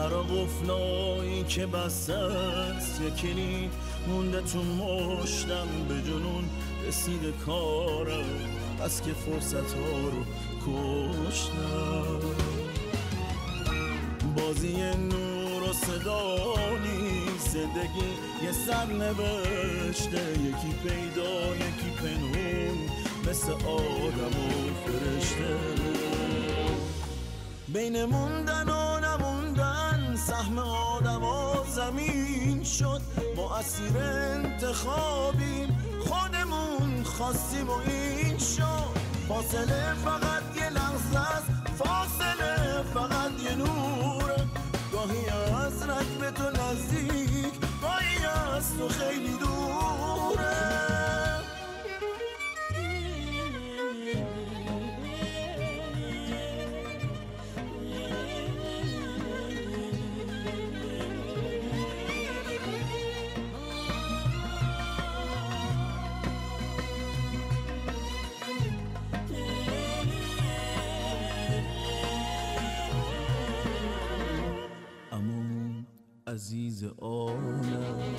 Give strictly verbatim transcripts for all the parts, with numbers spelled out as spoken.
برا قفلایی که بسته است یه کلید مونده تو مشتم، به جنون رسیده کارم بس که فرصت ها رو کشتم. بازی نور و صدا نیست، زندگی یه سر نوشته، یکی پیدا یکی پنهون مثل آدم و فرشته. بین موندن و نموندن سهم آدم و زمین شد، ما اسیر انتخابیم خودمون خواستیم و این شد. فاصله فقط یه لحظه است، فاصله فقط یه نوره، گاهی از رکب تو نزدیک، گاهی از تو خیلی دوره. عزیز آنم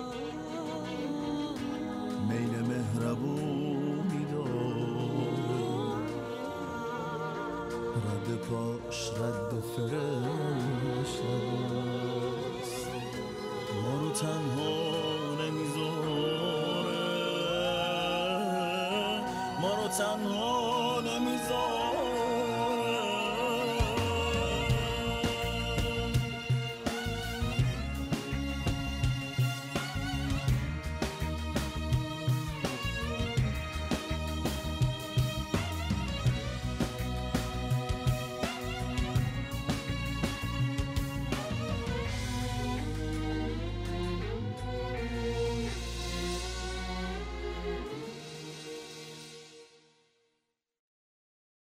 میل مهربونی داره، رد پاش رد فرشته است، ما رو تنها نمیذاره، ما رو تنها نمیذاره.